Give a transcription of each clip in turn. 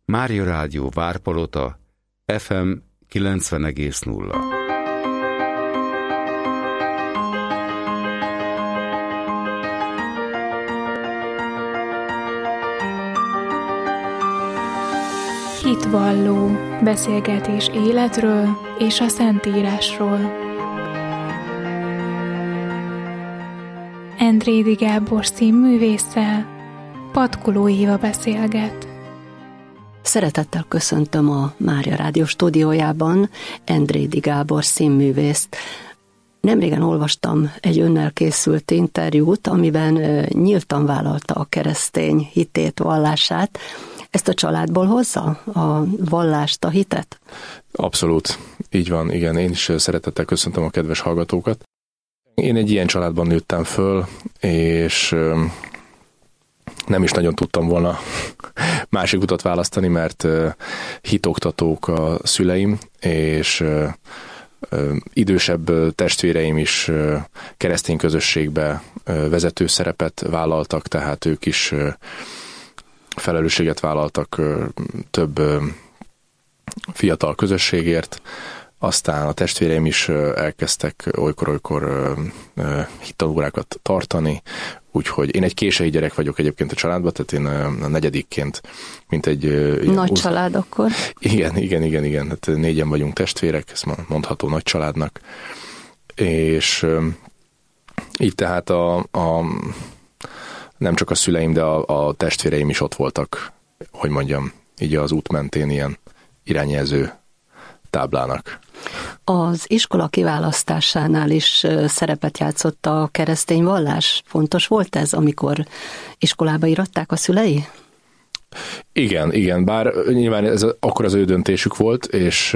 Mária Rádió Várpalota, FM 90,0. Hitvalló beszélgetés életről és a Szentírásról. Endrédi Gábor színművésszel Patkoló Éva beszélget. Szeretettel köszöntöm a Mária Rádió stúdiójában Endrédi Gábor színművészt. Nemrégen olvastam egy önnel készült interjút, amiben nyíltan vállalta a keresztény hitét, vallását. Ezt a családból hozza? A vallást, a hitet? Abszolút. Így van, igen. Én is szeretettel köszöntöm a kedves hallgatókat. Én egy ilyen családban nőttem föl, és nem is nagyon tudtam volna másik utat választani, mert hitoktatók a szüleim, és idősebb testvéreim is keresztény közösségbe vezető szerepet vállaltak, tehát ők is felelősséget vállaltak több fiatal közösségért, aztán a testvéreim is elkezdtek olykor-olykor hittanórákat tartani, úgyhogy én egy késői gyerek vagyok egyébként a családban, tehát én a negyedikként, mint egy... Nagy család akkor? Igen. Hát 4-en vagyunk testvérek, ez mondható nagy családnak. És így tehát nem csak a szüleim, de a testvéreim is ott voltak, hogy mondjam, így az út mentén ilyen irányjelző táblának. Az iskola kiválasztásánál is szerepet játszott a keresztény vallás? Fontos volt ez, amikor iskolába iratták a szülei? Igen, bár nyilván ez akkor az ő döntésük volt, és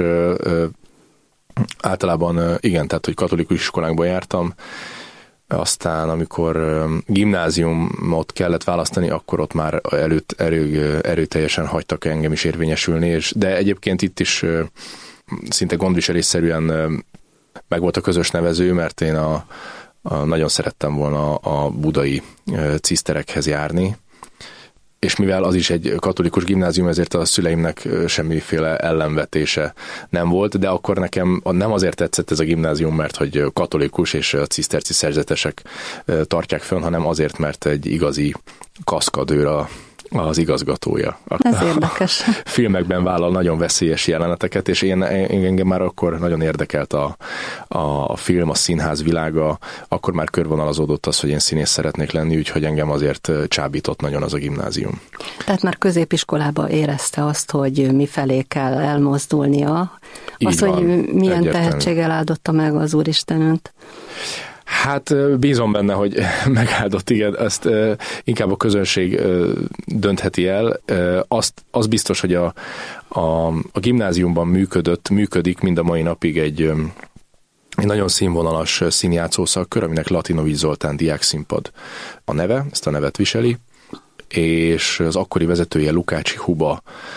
általában igen, tehát hogy katolikus iskolákban jártam, aztán amikor gimnáziumot kellett választani, akkor ott már erőteljesen hagytak engem is érvényesülni, de egyébként itt is szinte gondviselésszerűen meg volt a közös nevező, mert én nagyon szerettem volna a budai ciszterekhez járni, és mivel az is egy katolikus gimnázium, ezért a szüleimnek semmiféle ellenvetése nem volt, de akkor nekem nem azért tetszett ez a gimnázium, mert hogy katolikus és a ciszterci szerzetesek tartják fönn, hanem azért, mert egy igazi kaszkadőr az igazgatója. Ez érdekes. Filmekben vállal nagyon veszélyes jeleneteket, és engem már akkor nagyon érdekelt a film, a színház világa, akkor már körvonalazódott az, hogy én színész szeretnék lenni, úgyhogy engem azért csábított nagyon az a gimnázium. Tehát már középiskolába érezte azt, hogy mifelé kell elmozdulnia, azt, hogy milyen tehetséggel áldotta meg az Úristen önt? Hát bízom benne, hogy megáldott, igen, ezt inkább a közönség döntheti el. Az biztos, hogy a gimnáziumban működik mind a mai napig egy nagyon színvonalas színjátszó szakkör, aminek Latinovics Zoltán diákszínpad a neve, ezt a nevet viseli, és az akkori vezetője Lukácsi Huba,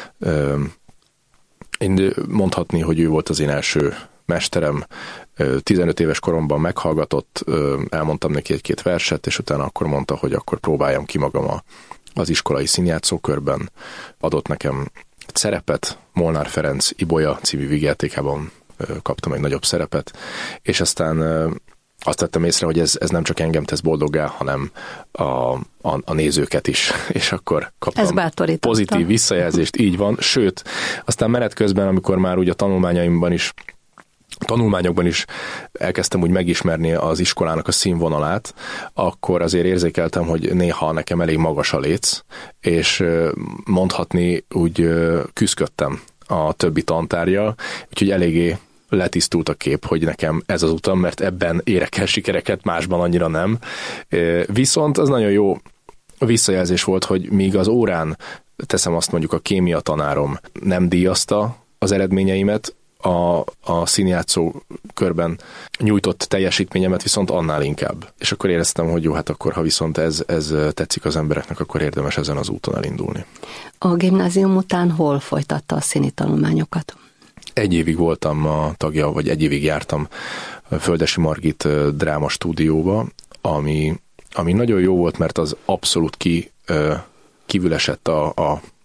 én mondhatni, hogy ő volt az én első mesterem, 15 éves koromban meghallgatott, elmondtam neki egy-két verset, és utána akkor mondta, hogy akkor próbáljam ki magam az iskolai színjátszókörben. Adott nekem egy szerepet, Molnár Ferenc Ibolya című vígjátékában kaptam egy nagyobb szerepet, és aztán azt vettem észre, hogy ez nem csak engem tesz boldoggá, hanem a nézőket is, és akkor kaptam pozitív visszajelzést, így van, sőt, aztán menet közben, amikor már úgy a tanulmányokban is elkezdtem úgy megismerni az iskolának a színvonalát, akkor azért érzékeltem, hogy néha nekem elég magas a léc, és mondhatni úgy küszködtem a többi tantárgyal, úgyhogy eléggé letisztult a kép, hogy nekem ez az utam, mert ebben érek el sikereket, másban annyira nem. Viszont az nagyon jó visszajelzés volt, hogy míg az órán, teszem azt mondjuk a kémia tanárom nem díjazta az eredményeimet, a színjátszó körben nyújtott teljesítményemet viszont annál inkább. És akkor éreztem, hogy jó, hát akkor ha viszont ez tetszik az embereknek, akkor érdemes ezen az úton elindulni. A gimnázium után hol folytatta a színi tanulmányokat? 1 évig voltam a tagja, vagy 1 évig jártam Földesi Margit dráma stúdióba, ami nagyon jó volt, mert az abszolút kívül esett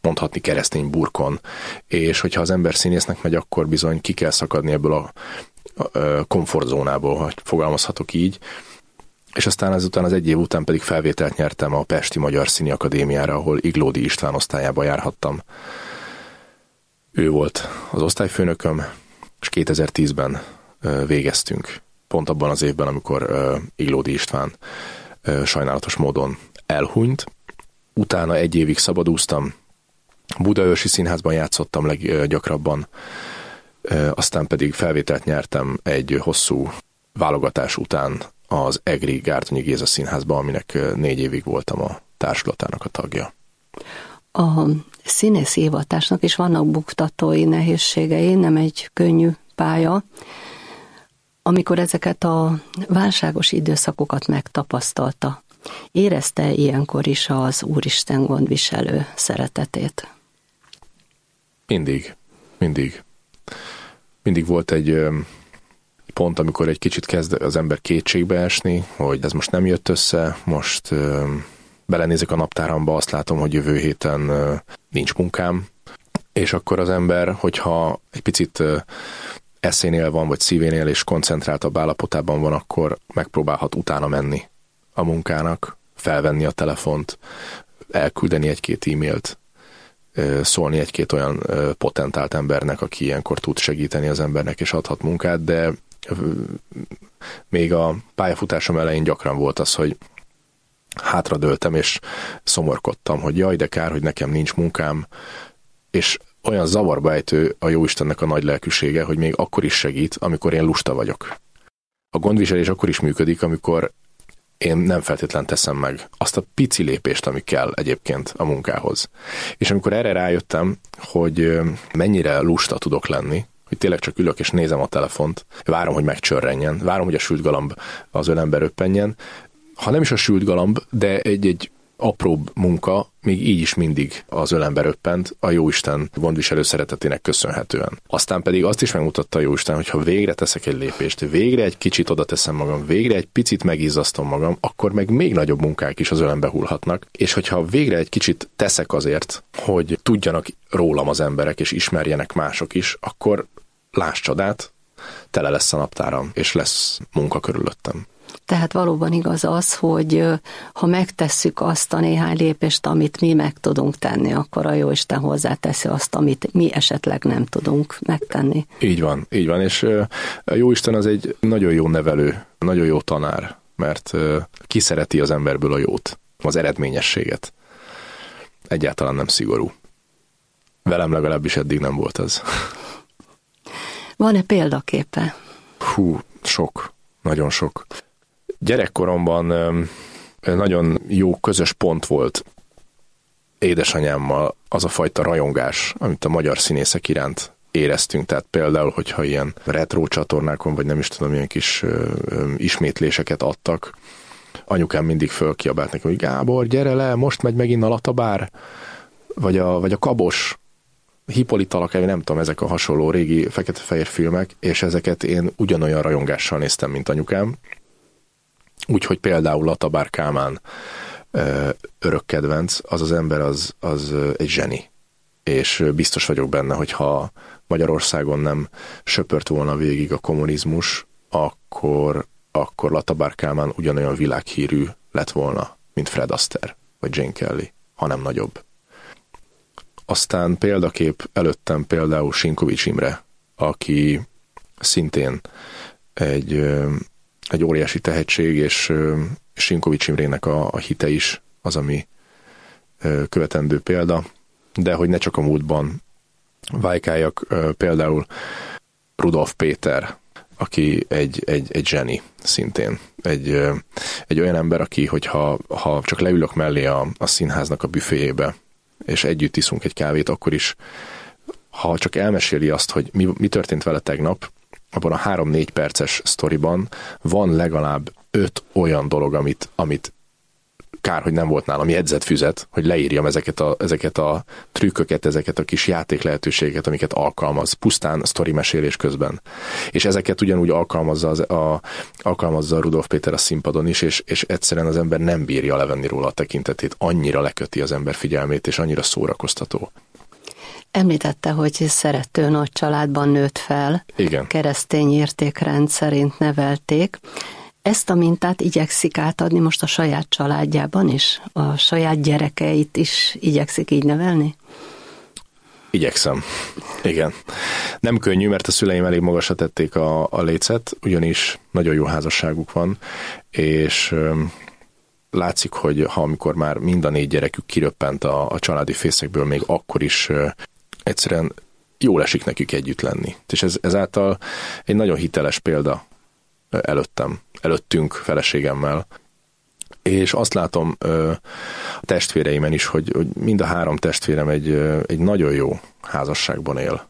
mondhatni keresztény burkon, és hogyha az ember színésznek megy, akkor bizony ki kell szakadni ebből a komfortzónából, hogy fogalmazhatok így, és aztán ezután az 1 év után pedig felvételt nyertem a Pesti Magyar Színi Akadémiára, ahol Iglódi István osztályába járhattam. Ő volt az osztályfőnököm, és 2010-ben végeztünk. Pont abban az évben, amikor Iglódi István sajnálatos módon elhunyt. Utána 1 évig szabadúztam, Budaörsi Színházban játszottam leggyakrabban, aztán pedig felvételt nyertem egy hosszú válogatás után az Egri Gárdonyi Géza Színházban, aminek 4 évig voltam a társulatának a tagja. A színész hivatásnak is vannak buktatói nehézségei, nem egy könnyű pálya. Amikor ezeket a válságos időszakokat megtapasztalta, érezte ilyenkor is az Úristen gondviselő szeretetét? Mindig volt egy pont, amikor egy kicsit kezd az ember kétségbe esni, hogy ez most nem jött össze, most belenézek a naptáramba, azt látom, hogy jövő héten nincs munkám, és akkor az ember, hogyha egy picit eszénél van, vagy szívénél, és koncentráltabb állapotában van, akkor megpróbálhat utána menni a munkának, felvenni a telefont, elküldeni 1-2 e-mailt, szólni 1-2 olyan potentált embernek, aki ilyenkor tud segíteni az embernek, és adhat munkát, de még a pályafutásom elején gyakran volt az, hogy hátradőltem, és szomorkodtam, hogy jaj, de kár, hogy nekem nincs munkám, és olyan zavarba ejtő a Jóistennek a nagy lelkűsége, hogy még akkor is segít, amikor én lusta vagyok. A gondviselés akkor is működik, amikor én nem feltétlen teszem meg azt a pici lépést, ami kell egyébként a munkához. És amikor erre rájöttem, hogy mennyire lusta tudok lenni, hogy tényleg csak ülök és nézem a telefont, várom, hogy megcsörrenjen, várom, hogy a sült galamb az ölembe röppenjen, ha nem is a sült galamb, de egy apróbb munka még így is mindig az ölembe röppent a Jóisten gondviselő szeretetének köszönhetően. Aztán pedig azt is megmutatta a Jóisten, hogy ha végre teszek egy lépést, végre egy kicsit oda teszem magam, végre egy picit megizzasztom magam, akkor meg még nagyobb munkák is az ölembe hullhatnak. És hogyha végre egy kicsit teszek azért, hogy tudjanak rólam az emberek és ismerjenek mások is, akkor láss csodát, tele lesz a naptáram, és lesz munka körülöttem. Tehát valóban igaz az, hogy ha megtesszük azt a néhány lépést, amit mi meg tudunk tenni, akkor a Jóisten hozzáteszi azt, amit mi esetleg nem tudunk megtenni. Így van, és a Jóisten az egy nagyon jó nevelő, nagyon jó tanár, mert kiszereti az emberből a jót, az eredményességet. Egyáltalán nem szigorú. Velem legalábbis eddig nem volt az. Van-e példaképe? Sok, nagyon sok. Gyerekkoromban nagyon jó közös pont volt édesanyámmal az a fajta rajongás, amit a magyar színészek iránt éreztünk. Tehát például, hogyha ilyen retro csatornákon, vagy nem is tudom, ilyen kis ismétléseket adtak, anyukám mindig fölkiabált nekem, hogy Gábor, gyere le, most megy megint a Latabár, vagy a Kabos, Hippolyta Lakály, nem tudom, ezek a hasonló régi fekete-fehér filmek, és ezeket én ugyanolyan rajongással néztem, mint anyukám. Úgyhogy például Latabár Kálmán örök kedvenc, az ember az egy zseni. És biztos vagyok benne, hogy ha Magyarországon nem söpört volna végig a kommunizmus, akkor Latabár Kálmán ugyanolyan világhírű lett volna, mint Fred Astaire, vagy Jane Kelly, hanem nagyobb. Aztán példakép előttem például Sinkovics Imre, aki szintén egy óriási tehetség, és Sinkovics Imrének a hite is az, ami követendő példa, de hogy ne csak a múltban vájkáljak, például Rudolf Péter, aki egy zseni szintén. Egy olyan ember, aki, hogyha csak leülök mellé a színháznak a büféjébe, és együtt iszunk egy kávét, akkor is, ha csak elmeséli azt, hogy mi történt vele tegnap, abban a 3-4 perces sztoriban van legalább 5 olyan dolog, amit kár, hogy nem volt nálam jegyzetfüzet, hogy leírjam ezeket a trükköket, ezeket a kis játék lehetőségeket, amiket alkalmaz, pusztán sztori mesélés közben. És ezeket ugyanúgy alkalmazza Rudolf Péter a színpadon is, és egyszerűen az ember nem bírja levenni róla a tekintetét, annyira leköti az ember figyelmét, és annyira szórakoztató. Említette, hogy szerető nagy családban nőtt fel. Igen. Keresztény értékrend szerint nevelték. Ezt a mintát igyekszik átadni most a saját családjában is? A saját gyerekeit is igyekszik így nevelni? Igyekszem. Igen. Nem könnyű, mert a szüleim elég magasra tették a lécet, ugyanis nagyon jó házasságuk van, és látszik, hogy amikor már mind a 4 gyerekük kiröppent a családi fészekből, még akkor is egyszerűen jól esik nekük együtt lenni. És ezáltal egy nagyon hiteles példa előttünk feleségemmel. És azt látom a testvéreimen is, hogy mind a 3 testvérem egy nagyon jó házasságban él.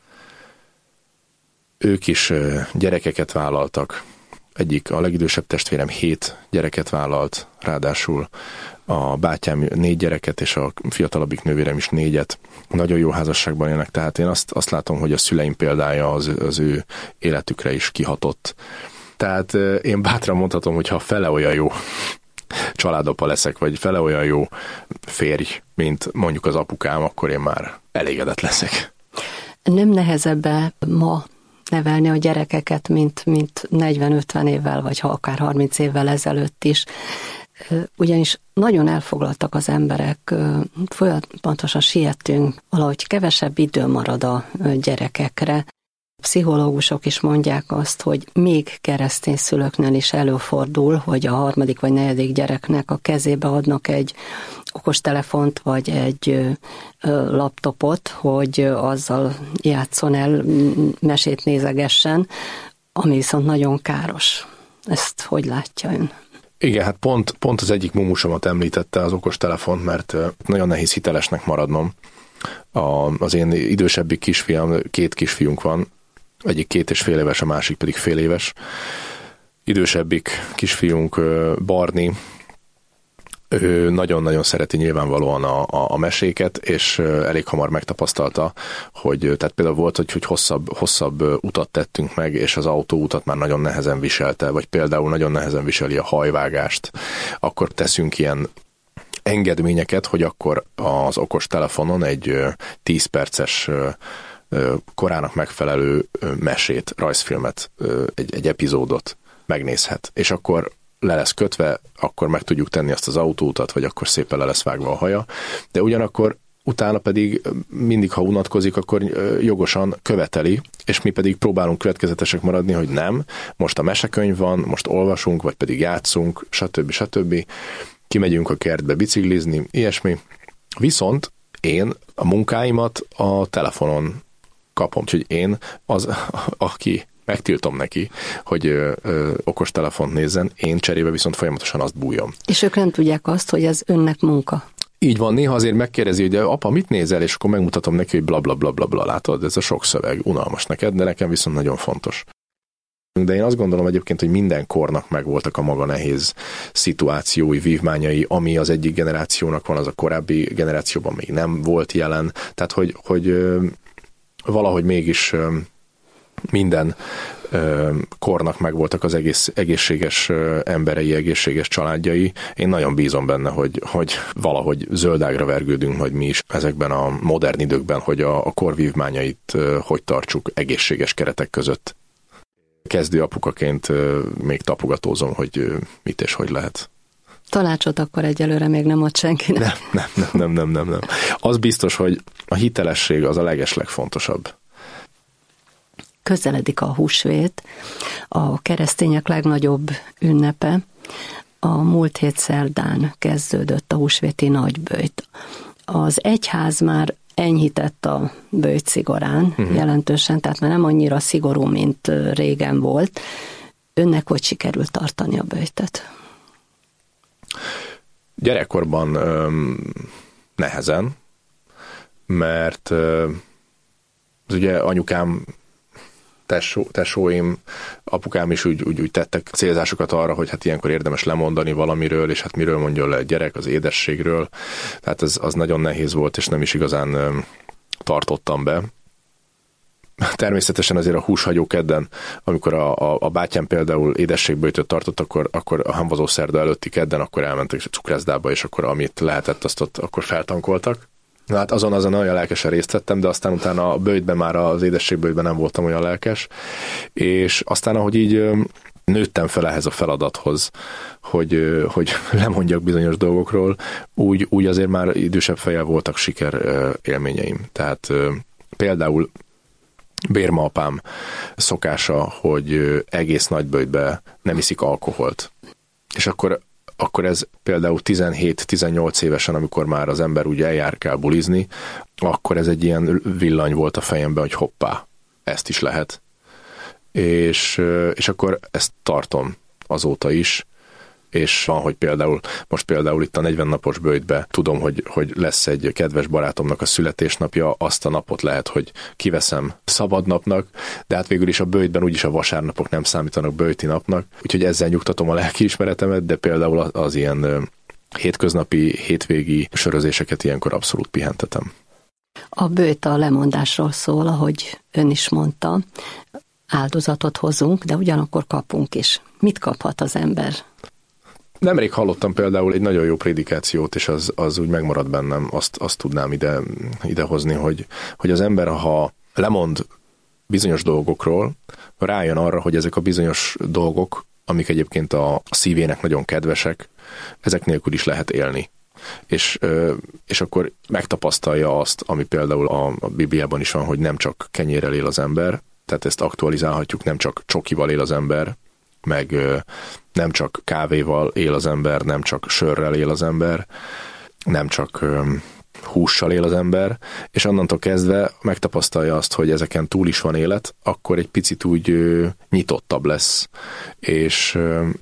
Ők is gyerekeket vállaltak. A legidősebb testvérem 7 gyereket vállalt, ráadásul a bátyám 4 gyereket, és a fiatalabbik nővérem is 4-et. Nagyon jó házasságban élnek, tehát én azt látom, hogy a szüleim példája az ő életükre is kihatott. Tehát én bátran mondhatom, hogy ha fele olyan jó családapa leszek, vagy fele olyan jó férj, mint mondjuk az apukám, akkor én már elégedett leszek. Nem nehezebb ma nevelni a gyerekeket, mint 40-50 évvel, vagy ha akár 30 évvel ezelőtt is. Ugyanis nagyon elfoglaltak az emberek, folyamatosan sietünk, valahogy kevesebb idő marad a gyerekekre. Pszichológusok is mondják azt, hogy még keresztény szülőknél is előfordul, hogy a 3. vagy 4. gyereknek a kezébe adnak egy okostelefont, vagy egy laptopot, hogy azzal játszon el, mesét nézegessen, ami viszont nagyon káros. Ezt hogy látja ön? Igen, hát pont az egyik mumusomat említette az okostelefont, mert nagyon nehéz hitelesnek maradnom. Az én idősebbik kisfiam, 2 kisfiunk van, egyik 2,5 éves, a másik pedig fél éves. Idősebbik kisfiunk Barni, ő nagyon-nagyon szereti nyilvánvalóan a meséket, és elég hamar megtapasztalta, hogy tehát például volt, hogy hosszabb utat tettünk meg, és az autóutat már nagyon nehezen viselte, vagy például nagyon nehezen viseli a hajvágást, akkor teszünk ilyen engedményeket, hogy akkor az okos telefonon egy 10 perces korának megfelelő mesét, rajzfilmet, egy epizódot megnézhet. És akkor le lesz kötve, akkor meg tudjuk tenni azt az autóutat, vagy akkor szépen le lesz vágva a haja. De ugyanakkor utána pedig mindig, ha unatkozik, akkor jogosan követeli, és mi pedig próbálunk következetesek maradni, hogy nem, most a mesekönyv van, most olvasunk, vagy pedig játszunk, stb. Kimegyünk a kertbe biciklizni, ilyesmi. Viszont én a munkáimat a telefonon kapom, úgyhogy én aki megtiltom neki, hogy okostelefont nézzen, én cserébe viszont folyamatosan azt bújom. És ők nem tudják azt, hogy ez önnek munka. Így van, néha azért megkérdezi, hogy apa, mit nézel, és akkor megmutatom neki, hogy blablabla, látod, ez a sok szöveg, unalmas neked, de nekem viszont nagyon fontos. De én azt gondolom egyébként, hogy minden kornak megvoltak a maga nehéz szituációi, vívmányai, ami az egyik generációnak van, az a korábbi generációban még nem volt jelen. Tehát, hogy valahogy mégis minden kornak megvoltak az egészséges emberei, egészséges családjai. Én nagyon bízom benne, hogy valahogy zöldágra vergődünk majd mi is ezekben a modern időkben, hogy a kor vívmányait hogy tartsuk egészséges keretek között. Kezdő apukaként még tapogatózom, hogy mit és hogy lehet. Tanácsot akkor egyelőre még nem ad senkinek. Nem. Az biztos, hogy a hitelesség az a legeslegfontosabb. Közeledik a húsvét, a keresztények legnagyobb ünnepe. A múlt hét szerdán kezdődött a húsvéti nagyböjt. Az egyház már enyhített a böjt szigorán jelentősen, tehát már nem annyira szigorú, mint régen volt. Önnek hogy sikerült tartani a böjtet? Gyerekkorban nehezen, mert ugye anyukám tesóim, apukám is úgy tettek célzásokat arra, hogy hát ilyenkor érdemes lemondani valamiről, és hát miről mondjon le a gyerek, az édességről. Tehát az nagyon nehéz volt, és nem is igazán tartottam be. Természetesen azért a húshagyó kedden, amikor a bátyám például édességböjtöt tartott, akkor a hamvazó szerda előtti kedden, akkor elmentek a cukrászdába, és akkor amit lehetett, azt ott akkor feltankoltak. Na hát azon olyan lelkesen részt vettem, de aztán utána a böjtben már az édességböjtben nem voltam olyan lelkes, és aztán ahogy így nőttem fel ehhez a feladathoz, hogy lemondjak bizonyos dolgokról, úgy azért már idősebb fejjel voltak siker élményeim. Tehát például bérmaapám szokása, hogy egész nagyböjtbe nem iszik alkoholt. És akkor ez például 17-18 évesen, amikor már az ember úgy eljárkál bulizni, akkor ez egy ilyen villany volt a fejemben, hogy hoppá, ezt is lehet. És akkor ezt tartom azóta is, és van, hogy most például itt a 40 napos böjtbe tudom, hogy lesz egy kedves barátomnak a születésnapja, azt a napot lehet, hogy kiveszem szabadnapnak, de hát végül is a böjtben úgyis a vasárnapok nem számítanak böjti napnak, úgyhogy ezzel nyugtatom a lelkiismeretemet, de például az ilyen hétköznapi, hétvégi sörözéseket ilyenkor abszolút pihentetem. A böjt a lemondásról szól, ahogy ön is mondta, áldozatot hozunk, de ugyanakkor kapunk is. Mit kaphat az ember? Nemrég hallottam például egy nagyon jó prédikációt, és az úgy megmaradt bennem, azt tudnám idehozni, hogy az ember, ha lemond bizonyos dolgokról, rájön arra, hogy ezek a bizonyos dolgok, amik egyébként a szívének nagyon kedvesek, ezek nélkül is lehet élni. És akkor megtapasztalja azt, ami például a Bibliában is van, hogy nem csak kenyérrel él az ember, tehát ezt aktualizálhatjuk, nem csak csokival él az ember, meg nem csak kávéval él az ember, nem csak sörrel él az ember, nem csak hússal él az ember, és onnantól kezdve megtapasztalja azt, hogy ezeken túl is van élet, akkor egy picit úgy nyitottabb lesz. És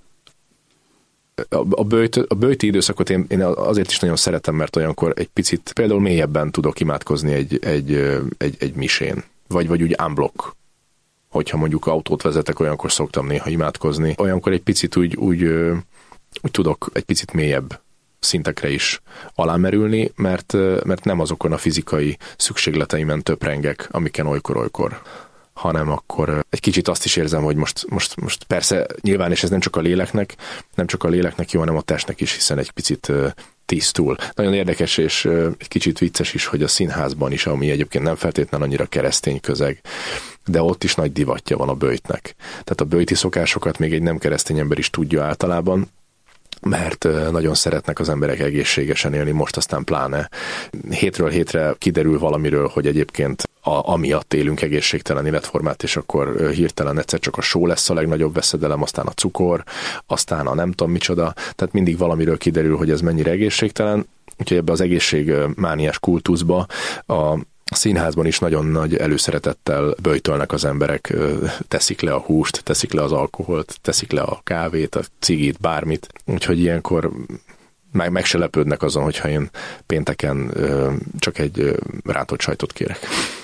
a böjti időszakot én azért is nagyon szeretem, mert olyankor egy picit például mélyebben tudok imádkozni egy misén, vagy úgy unblock. Hogyha mondjuk autót vezetek, olyankor szoktam néha imádkozni. Olyankor egy picit úgy tudok egy picit mélyebb szintekre is alámerülni, mert nem azokon a fizikai szükségleteimen töprengek, amiken olykor-olykor, hanem akkor egy kicsit azt is érzem, hogy most persze nyilván, és ez nem csak a léleknek jó, hanem a testnek is, hiszen egy picit tisztul. Nagyon érdekes és egy kicsit vicces is, hogy a színházban is, ami egyébként nem feltétlenül annyira keresztény közeg, de ott is nagy divatja van a böjtnek. Tehát a böjti szokásokat még egy nem keresztény ember is tudja általában, mert nagyon szeretnek az emberek egészségesen élni, most aztán pláne. Hétről hétre kiderül valamiről, hogy egyébként amiatt élünk egészségtelen életformát, és akkor hirtelen egyszer csak a só lesz a legnagyobb veszedelem, aztán a cukor, aztán a nem tudom micsoda, tehát mindig valamiről kiderül, hogy ez mennyire egészségtelen, úgyhogy ebbe az egészségmániás kultuszba a színházban is nagyon nagy előszeretettel böjtölnek az emberek, teszik le a húst, teszik le az alkoholt, teszik le a kávét, a cigit, bármit. Úgyhogy ilyenkor meg se lepődnek azon, hogyha én pénteken csak egy rántott sajtot kérek.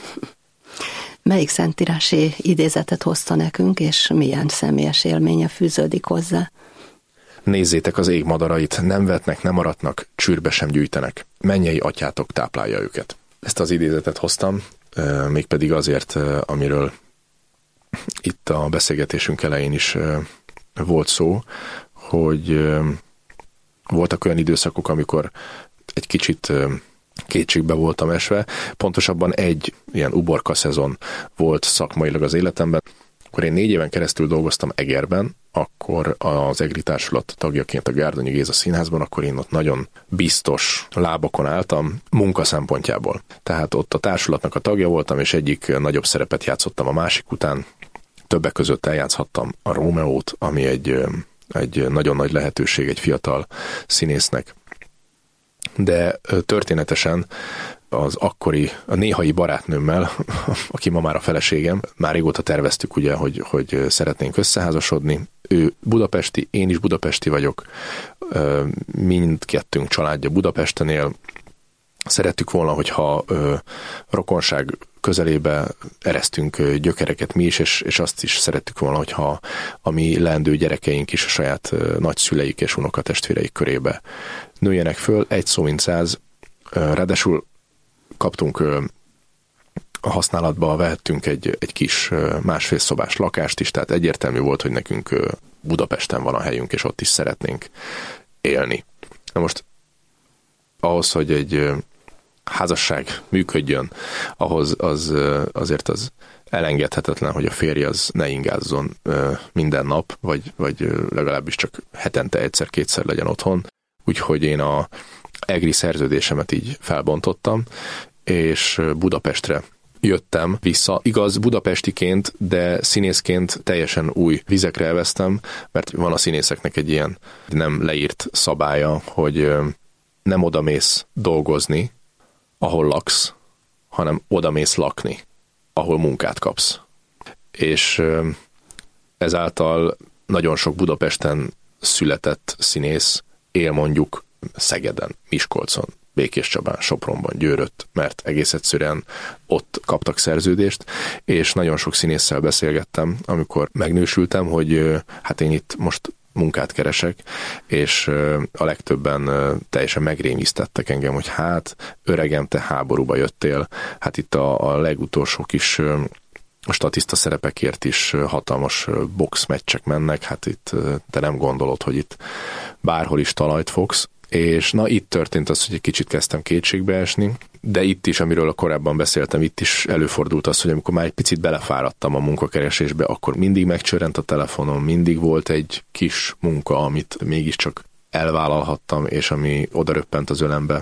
Melyik szentírási idézetet hozta nekünk, és milyen személyes élménye fűződik hozzá? Nézzétek az ég madarait, nem vetnek, nem aratnak, csűrbe sem gyűjtenek. Mennyei atyátok táplálja őket. Ezt az idézetet hoztam, mégpedig azért, amiről itt a beszélgetésünk elején is volt szó, hogy voltak olyan időszakok, amikor egy kicsit kétségbe voltam esve. Pontosabban egy ilyen uborka szezon volt szakmailag az életemben. Akkor én 4 éven keresztül dolgoztam Egerben, akkor az EGRI társulat tagjaként a Gárdonyi Géza Színházban, akkor én ott nagyon biztos lábakon álltam munka szempontjából. Tehát ott a társulatnak a tagja voltam, és egyik nagyobb szerepet játszottam a másik után. Többek között eljátszhattam a Rómeót, ami egy nagyon nagy lehetőség egy fiatal színésznek. De történetesen a néhai barátnőmmel, aki ma már a feleségem, már régóta terveztük ugye, hogy szeretnénk összeházasodni. Ő budapesti, én is budapesti vagyok, mindkettőnk családja Budapesten él. Szerettük volna, hogyha rokonság közelébe eresztünk gyökereket mi is, és azt is szerettük volna, hogyha a mi leendő gyerekeink is a saját nagyszüleik és unokatestvéreik körébe nőjenek föl, egy szó mint száz. Ráadásul kaptunk a használatba, vehettünk egy kis másfél szobás lakást is, tehát egyértelmű volt, hogy nekünk Budapesten van a helyünk, és ott is szeretnénk élni. Na most ahhoz, hogy egy házasság működjön, ahhoz azért az elengedhetetlen, hogy a férj az ne ingázzon minden nap, vagy legalábbis csak hetente egyszer-kétszer legyen otthon. Úgyhogy én a EGRI szerződésemet így felbontottam, és Budapestre jöttem vissza. Igaz, budapestiként, de színészként teljesen új vizekre elvesztem, mert van a színészeknek egy ilyen nem leírt szabálya, hogy nem odamész dolgozni, ahol laksz, hanem odamész lakni, ahol munkát kapsz. És ezáltal nagyon sok Budapesten született színész él mondjuk Szegeden, Miskolcon, Békéscsabán, Sopronban, Győrött, mert egész egyszerűen ott kaptak szerződést, és nagyon sok színésszel beszélgettem, amikor megnősültem, hogy hát én itt most munkát keresek, és a legtöbben teljesen megrémisztettek engem, hogy hát öregem, te háborúba jöttél, hát itt a legutolsó kis statiszta szerepekért is hatalmas boxmeccsek mennek, hát itt te nem gondolod, hogy itt bárhol is talajt fogsz, és na itt történt az, hogy egy kicsit kezdtem kétségbe esni, de itt is, amiről korábban beszéltem, itt is előfordult az, hogy amikor már egy picit belefáradtam a munkakeresésbe, akkor mindig megcsörrent a telefonom, mindig volt egy kis munka, amit mégiscsak elvállalhattam, és ami odaröppent az ölembe.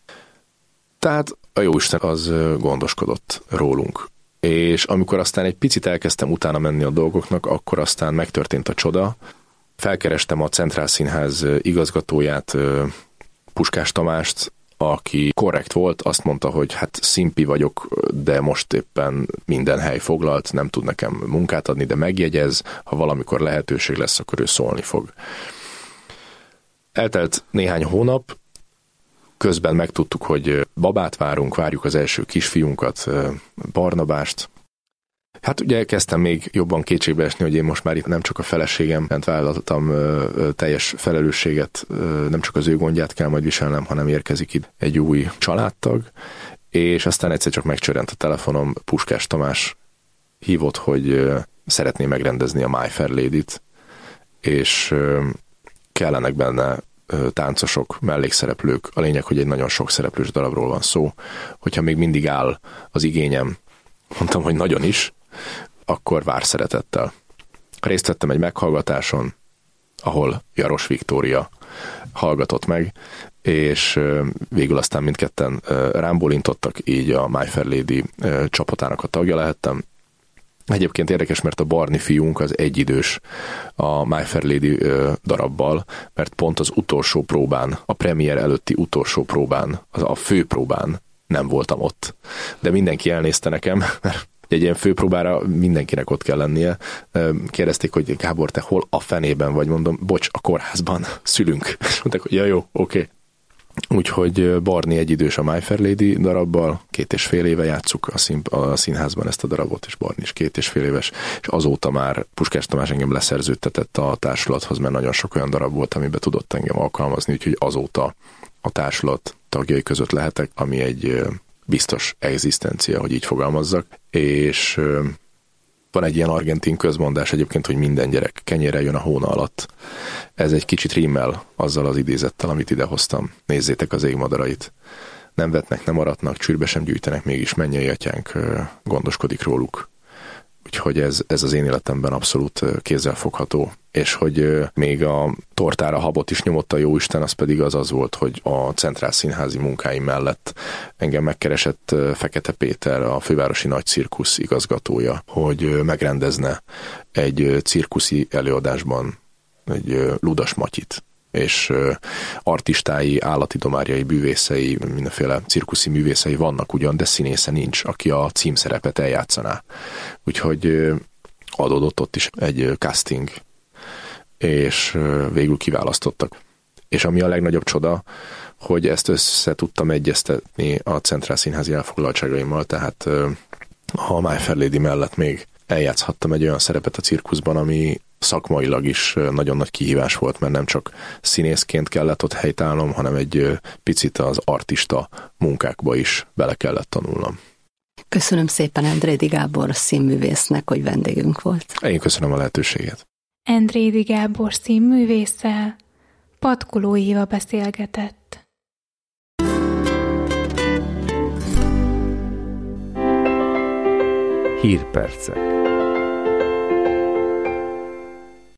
Tehát a Jóisten az gondoskodott rólunk. És amikor aztán egy picit elkezdtem utána menni a dolgoknak, akkor aztán megtörtént a csoda. Felkerestem a Centrál Színház igazgatóját, Puskás Tamást, aki korrekt volt, azt mondta, hogy hát szimpi vagyok, de most éppen minden hely foglalt, nem tud nekem munkát adni, de megjegyez, ha valamikor lehetőség lesz, akkor ő szólni fog. Eltelt néhány hónap, közben megtudtuk, hogy babát várjuk az első kisfiunkat, Barnabást. Hát ugye kezdtem még jobban kétségbe esni, hogy én most már itt nem csak a feleségemet vállaltam teljes felelősséget, nem csak az ő gondját kell majd viselnem, hanem érkezik itt egy új családtag, és aztán egyszer csak megcsörrent a telefonom, Puskás Tamás hívott, hogy szeretné megrendezni a My Fair Lady-t, és kellenek benne táncosok, mellékszereplők. A lényeg, hogy egy nagyon sok szereplős darabról van szó. Hogyha még mindig áll az igényem, mondtam, hogy nagyon is, akkor vár szeretettel. Részt vettem egy meghallgatáson, ahol Jaros Viktória hallgatott meg, és végül aztán mindketten rám bólintottak, így a My Fair Lady csapatának a tagja lehettem. Egyébként érdekes, mert a Barni fiunk az egyidős a My Fair Lady darabbal, mert pont az utolsó próbán, a premier előtti utolsó próbán, a főpróbán nem voltam ott. De mindenki elnézte nekem, mert egy ilyen főpróbára mindenkinek ott kell lennie. Kérdezték, hogy Gábor, te hol a fenében vagy? Mondom, bocs, a kórházban szülünk. És mondták, hogy ja, jó, oké. Úgyhogy Barni egyidős a My Fair Lady darabbal, 2,5 éve játsszuk a színházban ezt a darabot, és Barni is 2,5 éves, és azóta már Puskás Tamás engem leszerződtetett a társulathoz, mert nagyon sok olyan darab volt, amiben tudott engem alkalmazni, úgyhogy azóta a társulat tagjai között lehetek, ami egy biztos egzisztencia, hogy így fogalmazzak, és van egy ilyen argentin közmondás egyébként, hogy minden gyerek kenyére jön a hóna alatt. Ez egy kicsit rímmel azzal az idézettel, amit idehoztam. Nézzétek az égmadarait. Nem vetnek, nem aratnak, csűrbe sem gyűjtenek, mégis mennyei atyánk gondoskodik róluk. Úgyhogy ez az én életemben abszolút kézzelfogható. És hogy még a tortára habot is nyomott a Jóisten, az pedig az volt, hogy a Centrál Színházi munkáim mellett engem megkeresett Fekete Péter, a Fővárosi Nagy Cirkusz igazgatója, hogy megrendezne egy cirkuszi előadásban egy Ludas Matyit, és artistái, állatidomárjai, bűvészei, mindenféle cirkuszi művészei vannak ugyan, de színésze nincs, aki a címszerepet eljátszaná. Úgyhogy adódott ott is egy casting, és végül kiválasztottak. És ami a legnagyobb csoda, hogy ezt össze tudtam egyeztetni a Centrál Színházi elfoglaltságaimmal, tehát A My Fair Lady mellett még eljátszhattam egy olyan szerepet a cirkuszban, ami szakmailag is nagyon nagy kihívás volt, mert nem csak színészként kellett ott helytállnom, hanem egy picit az artista munkákba is bele kellett tanulnom. Köszönöm szépen Endrédy Gábor színművésznek, hogy vendégünk volt. Én köszönöm a lehetőséget. Endrédy Gábor színművésszel Patkoló Éva beszélgetett. Hírpercek.